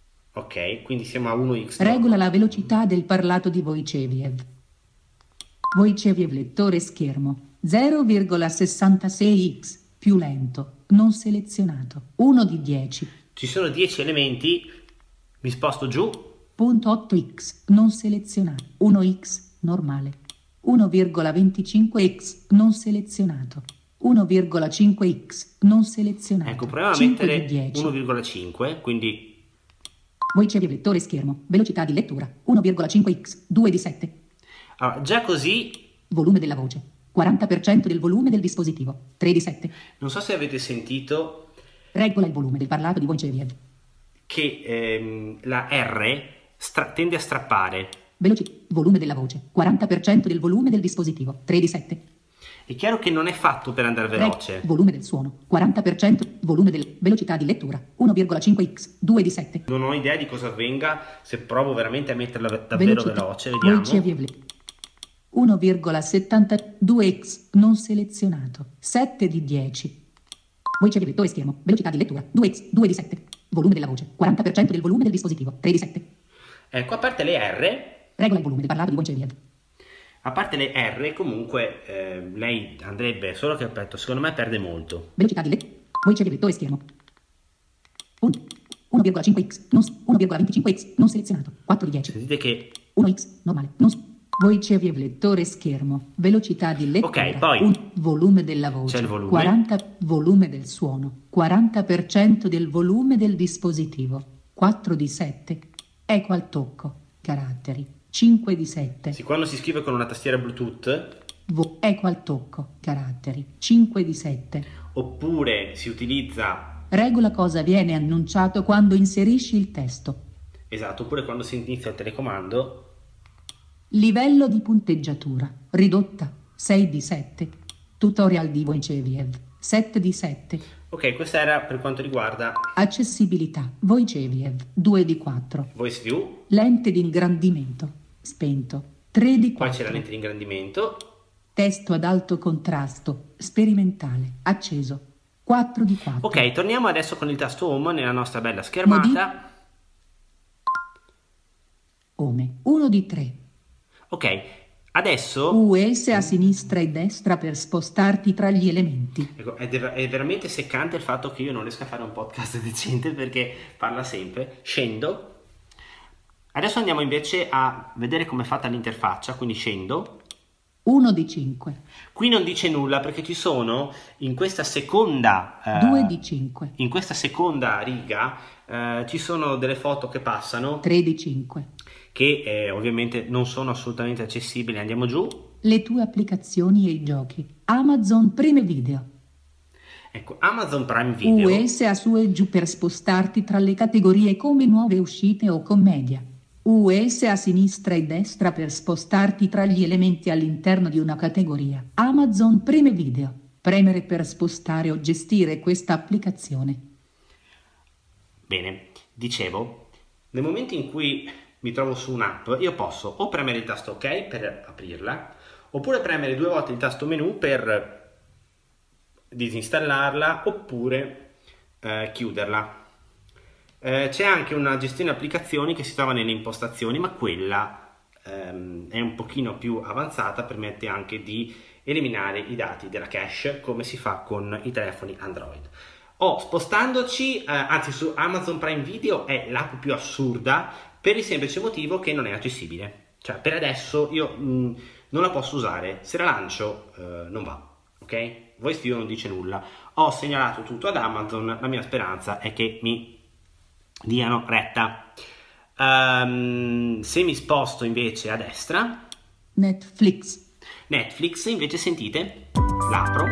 Ok, quindi siamo a uno x. Regola la velocità del parlato di Voice V. Voice Wave lettore schermo zero virgola sessantasei x più lento, non selezionato, uno di dieci. Ci sono dieci elementi, mi sposto giù. Punto otto x non selezionato, uno x normale, uno virgola venticinque x non selezionato, uno virgola cinque x non selezionato. Ecco, proviamo a mettere uno virgola cinque, quindi Voice Wave lettore schermo, velocità di lettura uno virgola cinque x, due di sette. Allora, già così volume della voce quaranta per cento del volume del dispositivo, tre di sette. Non so se avete sentito, regola il volume del parlato di Voice Wave, che ehm, la R stra- tende a strappare. Velocità, volume della voce quaranta per cento del volume del dispositivo, tre di sette. È chiaro che non è fatto per andare veloce. Reg- volume del suono quaranta per cento, volume del velocità di lettura uno virgola cinque x, due di sette. Non ho idea di cosa avvenga se provo veramente a metterla davvero velocità, veloce, vediamo. Voice Wave uno virgola settantadue x non selezionato, sette di dieci. Voice Wave lettore schermo, velocità di lettura due x, due di sette. Volume della voce quaranta per cento del volume del dispositivo, tre di sette. Ecco, a parte le R, regola il volume del parlato di Voice Wave. A parte le R, comunque eh, lei andrebbe, solo che aspetta, secondo me perde molto. Velocità di lettura, Voice Wave lettore schermo uno virgola cinque x, non, uno virgola venticinque x non selezionato, quattro di dieci. Sentite che uno x normale, non Voice Wave lettore schermo, velocità di lettura, ok, poi un, volume della voce, c'è il volume. quaranta, volume del suono, quaranta per cento del volume del dispositivo, quattro di sette, eco al tocco, caratteri, cinque di sette. Sì, quando si scrive con una tastiera Bluetooth, Vo- eco al tocco, caratteri, cinque di sette. Oppure si utilizza, regola cosa viene annunciato quando inserisci il testo. Esatto, oppure quando si inizia il telecomando. Livello di punteggiatura ridotta sei di sette. Tutorial di Voice Wave sette di sette. Ok, questa era per quanto riguarda accessibilità Voice Wave due di quattro. Voice View. Lente di ingrandimento spento tre di quattro. Poi c'è la lente di ingrandimento. Testo ad alto contrasto sperimentale acceso quattro di quattro. Ok, torniamo adesso con il tasto Home nella nostra bella schermata. Modi- Home uno di tre. Ok, adesso U S a sinistra e destra per spostarti tra gli elementi. Ecco, è, de- è veramente seccante il fatto che io non riesca a fare un podcast decente perché parla sempre. Scendo. Adesso andiamo invece a vedere come è fatta l'interfaccia, quindi scendo. uno di cinque. Qui non dice nulla perché ci sono in questa seconda eh, due di cinque. In questa seconda riga eh, ci sono delle foto che passano tre di cinque. che eh, ovviamente non sono assolutamente accessibili. Andiamo giù. Le tue applicazioni e i giochi. Amazon Prime Video. Ecco, Amazon Prime Video. U S a su e giù per spostarti tra le categorie come nuove uscite o commedia. U S a sinistra e destra per spostarti tra gli elementi all'interno di una categoria. Amazon Prime Video. Premere per spostare o gestire questa applicazione. Bene, dicevo, nel momento in cui mi trovo su un'app, io posso o premere il tasto OK per aprirla, oppure premere due volte il tasto menu per disinstallarla, oppure eh, chiuderla. Eh, c'è anche una gestione applicazioni che si trova nelle impostazioni, ma quella ehm, è un pochino più avanzata, permette anche di eliminare i dati della cache come si fa con i telefoni Android. O spostandoci, eh, anzi su Amazon Prime Video è l'app più assurda per il semplice motivo che non è accessibile. Cioè per adesso io mh, non la posso usare, se la lancio eh, non va, ok? Voice View non dice nulla. Ho segnalato tutto ad Amazon, la mia speranza è che mi diano retta. Um, se mi sposto invece a destra, Netflix. Netflix invece sentite, l'apro.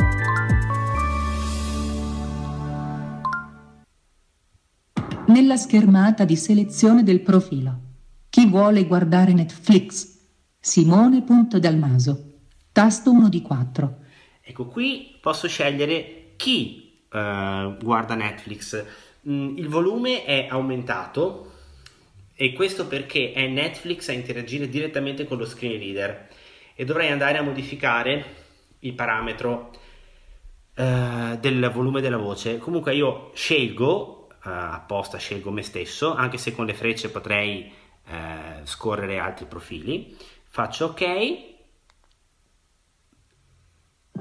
Nella schermata di selezione del profilo. Chi vuole guardare Netflix? Simone.Dalmaso. Tasto uno di quattro. Ecco, qui posso scegliere chi uh, guarda Netflix. Mm, il volume è aumentato e questo perché è Netflix a interagire direttamente con lo screen reader e dovrei andare a modificare il parametro uh, del volume della voce. Comunque io scelgo Uh, apposta scelgo me stesso, anche se con le frecce potrei uh, scorrere altri profili. Faccio ok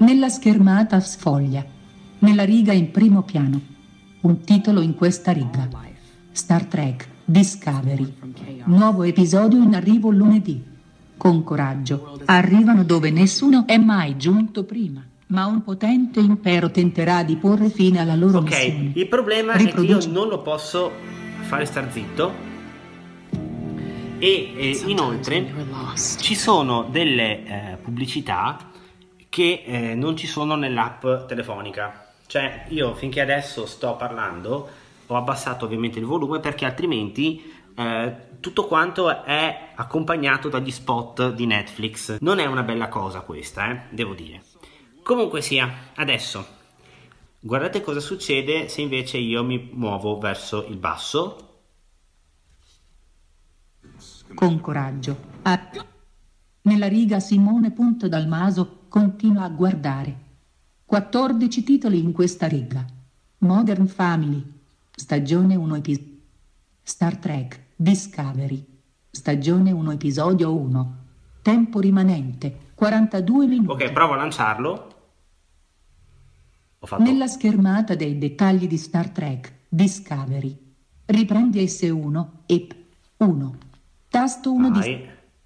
Nella schermata sfoglia. Nella riga in primo piano. Un titolo in questa riga. Star Trek Discovery. Nuovo episodio in arrivo lunedì. Con coraggio. Arrivano dove nessuno è mai giunto prima. Ma un potente impero tenterà di porre fine alla loro Ok, missione. il problema Riproduce- è che io non lo posso fare star zitto. E eh, inoltre ci sono delle eh, pubblicità che eh, non ci sono nell'app telefonica. Cioè io finché adesso sto parlando ho abbassato ovviamente il volume, perché altrimenti eh, tutto quanto è accompagnato dagli spot di Netflix. Non è una bella cosa questa, eh, devo dire. Comunque sia, adesso guardate cosa succede se invece io mi muovo verso il basso. Con coraggio. A- Nella riga Simone Punto Dalmaso continua a guardare. quattordici titoli in questa riga. Modern Family. Stagione uno episodio. Star Trek Discovery. Stagione uno episodio uno. Tempo rimanente quarantadue minuti. Ok, provo a lanciarlo. Ho fatto... Nella schermata dei dettagli di Star Trek Discovery. Riprendi S uno e P uno. Tasto uno di...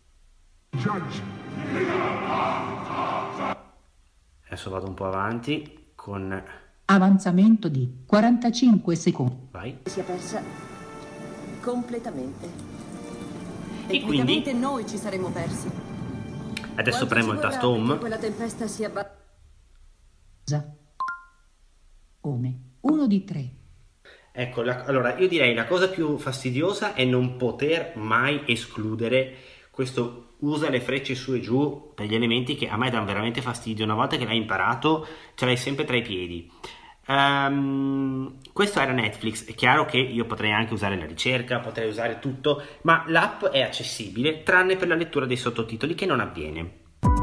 Adesso vado un po' avanti con... Avanzamento di quarantacinque secondi. Vai. Si è persa completamente. E Tecnicamente quindi? noi ci saremmo persi. Adesso Quanto premo ci il vorrà tasto perché home. Quella tempesta sia ba- Come? Uno di tre. Ecco, la- allora io direi la cosa più fastidiosa è non poter mai escludere questo usa le frecce su e giù per gli elementi, che a me danno veramente fastidio. Una volta che l'hai imparato ce l'hai sempre tra i piedi. Um, questo era Netflix. È chiaro che io potrei anche usare la ricerca, potrei usare tutto, ma l'app è accessibile tranne per la lettura dei sottotitoli, che non avviene.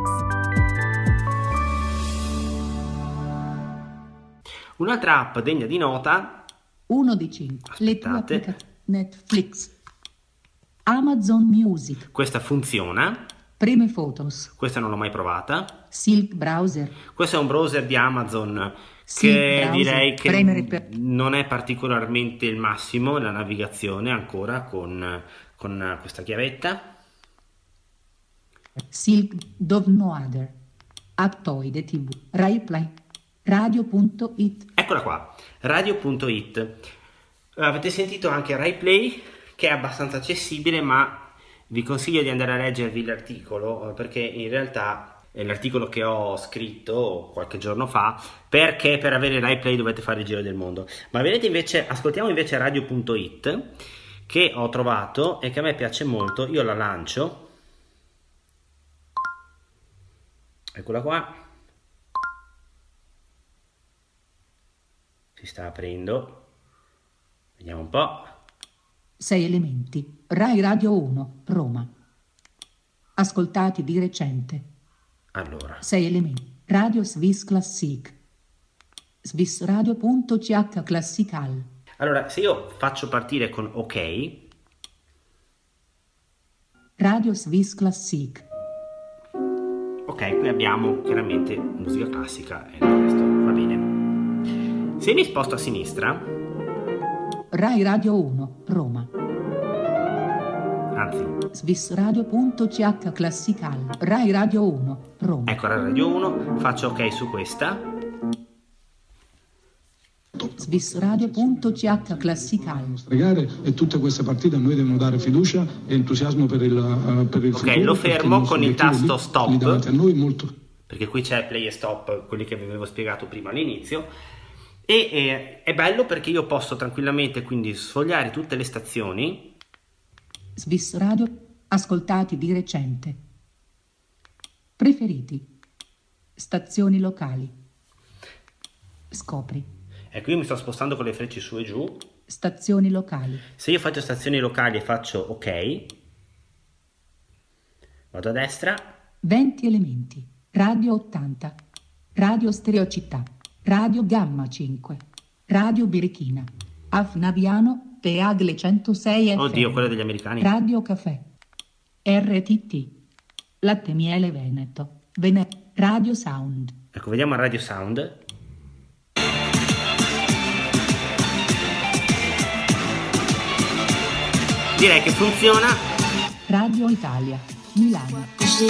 Un'altra app degna di nota. Uno di cinque. Le tue Aspettate. applicazioni. Netflix. Amazon Music. Questa funziona. Prime Photos. Questa non l'ho mai provata. Silk Browser. Questo è un browser di Amazon Sì, che browser. direi che Premere per- non è particolarmente il massimo, la navigazione ancora con, con questa chiavetta. Silk Dove No Other. Aptoide tivù. RaiPlay. Radio.it. Eccola qua, radio punto it. Avete sentito anche RaiPlay, che è abbastanza accessibile, ma vi consiglio di andare a leggervi l'articolo, eh, perché in realtà è l'articolo che ho scritto qualche giorno fa, perché per avere RaiPlay dovete fare il giro del mondo. Ma vedete invece, ascoltiamo invece radio punto it, che ho trovato e che a me piace molto. Io la lancio. Eccola qua. Si sta aprendo. Vediamo un po'. Sei elementi. Rai Radio uno. Roma. Ascoltati di recente. Allora. Sei elementi. Radio Swiss Classic. Swissradio.ch Classical. Allora, se io faccio partire con ok. Radio Swiss Classic. Ok, qui abbiamo chiaramente musica classica e il resto va bene. Se mi sposto a sinistra, Rai Radio uno. Roma. anzi, Swissradio.ch Classical. Rai Radio uno. Roma. ecco la radio uno, faccio ok su questa. Swissradio.ch Classical. Stregare, e tutte queste partite a noi devono dare fiducia e entusiasmo per il, uh, per il Ok, futuro. lo fermo perché con il tasto stop, lì davanti a noi molto. perché qui c'è play e stop, quelli che vi avevo spiegato prima all'inizio. E eh, è bello perché io posso tranquillamente quindi sfogliare tutte le stazioni. Swiss Radio. Ascoltati di recente. Preferiti. Stazioni locali. Scopri. Ecco, io mi sto spostando con le frecce su e giù. Stazioni locali. Se io faccio stazioni locali e faccio ok, vado a destra. venti elementi. Radio ottanta. Radio Stereo Città. Radio Gamma cinque. Radio Birichina. Afnaviano. Teagle centosei F M. Oddio, quella degli americani. Radio Caffè. R T T. Latte Miele Veneto. Vene- Radio Sound. Ecco, vediamo il Radio Sound. Direi che funziona. Radio Italia, Milano.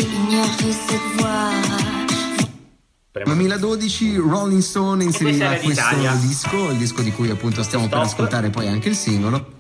duemiladodici Rolling Stone inserirà questo Italia. disco, il disco di cui appunto stiamo Stop. per ascoltare poi anche il singolo.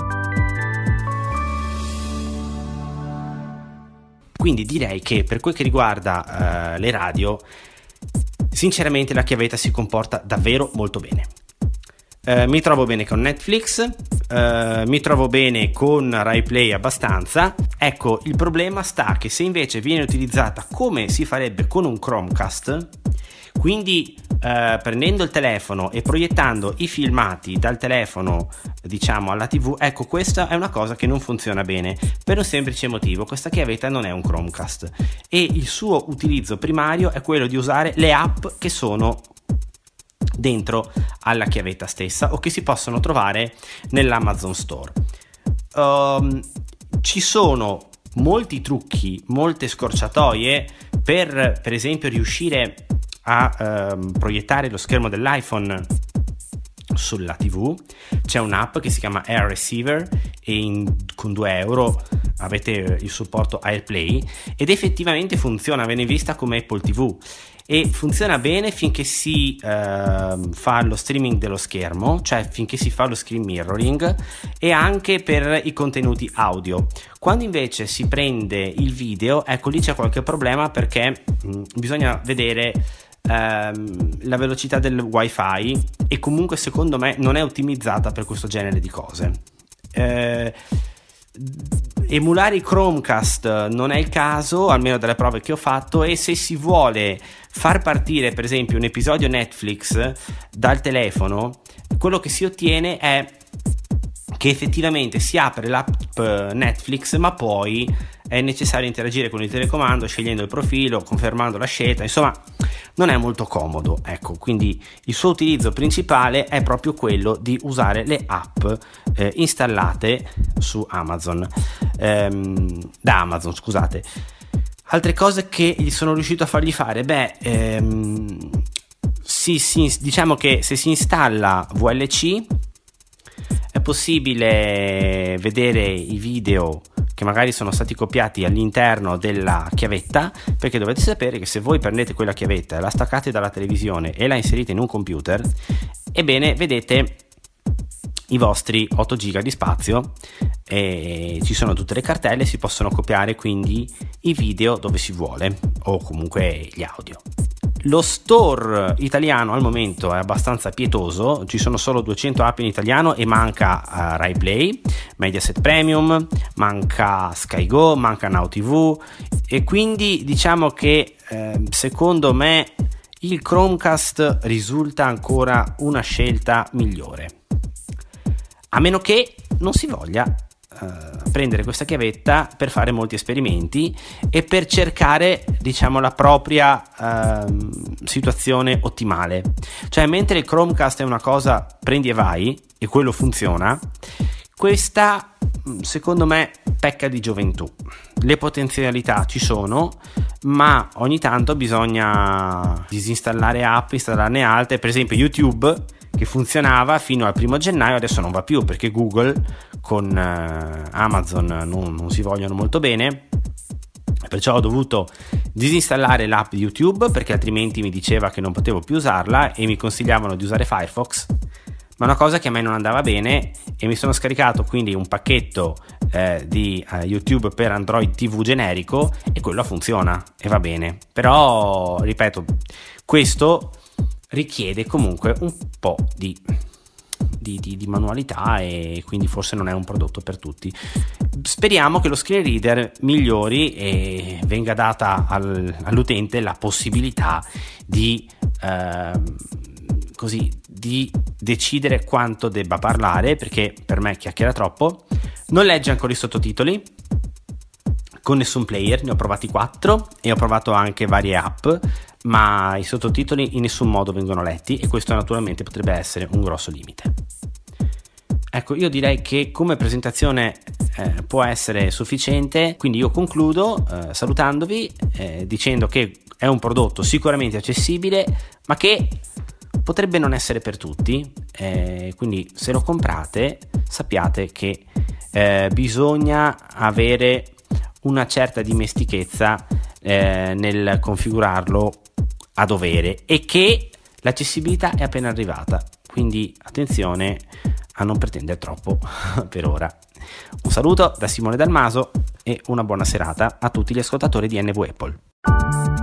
Quindi direi che per quel che riguarda uh, le radio, sinceramente la chiavetta si comporta davvero molto bene. Uh, mi trovo bene con Netflix, uh, mi trovo bene con Rai Play abbastanza. Ecco, il problema sta che se invece viene utilizzata come si farebbe con un Chromecast, quindi uh, prendendo il telefono e proiettando i filmati dal telefono, diciamo, alla tivù, ecco, questa è una cosa che non funziona bene per un semplice motivo: questa chiavetta non è un Chromecast e il suo utilizzo primario è quello di usare le app che sono dentro alla chiavetta stessa o che si possono trovare nell'Amazon Store. Um, ci sono molti trucchi, molte scorciatoie per per esempio riuscire a um, proiettare lo schermo dell'iPhone sulla tivù. C'è un'app che si chiama Air Receiver e in, con due euro avete il supporto AirPlay ed effettivamente funziona, viene vista come Apple tivù e funziona bene finché si uh, fa lo streaming dello schermo, cioè finché si fa lo screen mirroring, e anche per i contenuti audio. Quando invece si prende il video, ecco, lì c'è qualche problema perché mh, bisogna vedere ehm, la velocità del wifi e comunque secondo me non è ottimizzata per questo genere di cose. Eh, emulare i Chromecast non è il caso, almeno dalle prove che ho fatto, e se si vuole far partire per esempio un episodio Netflix dal telefono, quello che si ottiene è che effettivamente si apre l'app Netflix, ma poi è necessario interagire con il telecomando scegliendo il profilo, confermando la scelta, insomma non è molto comodo, ecco. Quindi il suo utilizzo principale è proprio quello di usare le app eh, installate su Amazon, ehm, da Amazon, scusate. Altre cose che gli sono riuscito a fargli fare, beh, ehm, si, si, diciamo che se si installa V L C è possibile vedere i video che magari sono stati copiati all'interno della chiavetta, perché dovete sapere che se voi prendete quella chiavetta, la staccate dalla televisione e la inserite in un computer, ebbene vedete i vostri otto giga di spazio e ci sono tutte le cartelle, si possono copiare quindi i video dove si vuole o comunque gli audio. Lo store italiano al momento è abbastanza pietoso, ci sono solo duecento app in italiano e manca uh, Rai Play, Mediaset Premium, manca Sky Go, manca Now tivù, e quindi diciamo che eh, secondo me il Chromecast risulta ancora una scelta migliore, a meno che non si voglia Uh, prendere questa chiavetta per fare molti esperimenti e per cercare, diciamo, la propria uh, situazione ottimale. Cioè, mentre il Chromecast è una cosa prendi e vai e quello funziona, questa secondo me pecca di gioventù. Le potenzialità ci sono, ma ogni tanto bisogna disinstallare app, installarne altre. Per esempio YouTube, che funzionava fino al primo gennaio, adesso non va più perché Google con uh, Amazon non, non si vogliono molto bene, perciò ho dovuto disinstallare l'app di YouTube perché altrimenti mi diceva che non potevo più usarla e mi consigliavano di usare Firefox, ma una cosa che a me non andava bene, e mi sono scaricato quindi un pacchetto eh, di uh, YouTube per Android tivù generico e quello funziona e va bene. Però ripeto, questo richiede comunque un po' di, di, di, di manualità e quindi forse non è un prodotto per tutti. Speriamo che lo screen reader migliori e venga data al, all'utente la possibilità di eh, così di decidere quanto debba parlare, perché per me chiacchiera troppo. Non legge ancora i sottotitoli con nessun player, ne ho provati quattro e ho provato anche varie app, ma i sottotitoli in nessun modo vengono letti e questo naturalmente potrebbe essere un grosso limite. Ecco, io direi che come presentazione eh, può essere sufficiente, quindi io concludo eh, salutandovi, eh, dicendo che è un prodotto sicuramente accessibile, ma che potrebbe non essere per tutti, eh, quindi se lo comprate sappiate che eh, bisogna avere una certa dimestichezza eh, nel configurarlo a dovere, e che l'accessibilità è appena arrivata, quindi attenzione a non pretendere troppo per ora. Un saluto da Simone Dalmaso e una buona serata a tutti gli ascoltatori di N V Apple.